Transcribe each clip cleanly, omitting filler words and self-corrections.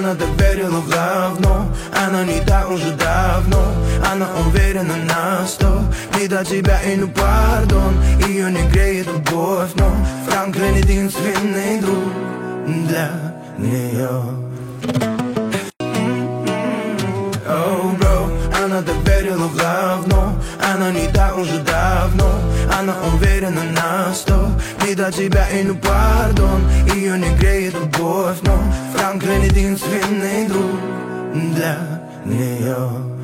Она так верила в говно, она не та уже давно. Она уверена на 100, не до тебя и ну пардон. Ее не греет любовь, но Франклин единственный друг для нее. Oh, bro, она так верила в говно, она не та уже давно. Она уверена на 100, не до тебя и ну пардон. Ее не греет любовь, но Франклин единственный друг для нее.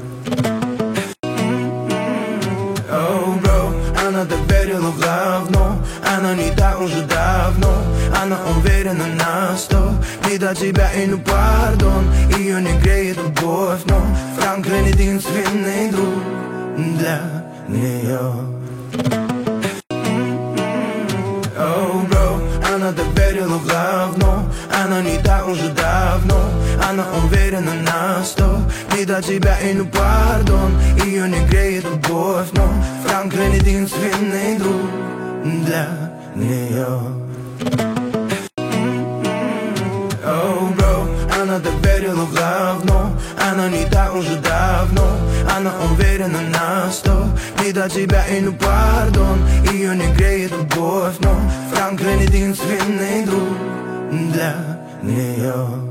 Oh, bro, она так верила в говно, она не та уже давно. Она уверена на 100, не до тебя и ну пардон. Ее не греет любовь, но Франклин единственный друг для нее. Oh, bro, она так верила в говно, она не та уже давно. Она уверена на 100, не до тебя и ну пардон. Ее не греет любовь, но Франклин единственный друг для нее. Oh, bro, она так верила в говно, она не та уже давно. Она уверена на 100, не до тебя и ну пардон. Ее не греет любовь, но Франклин единственный друг для нее.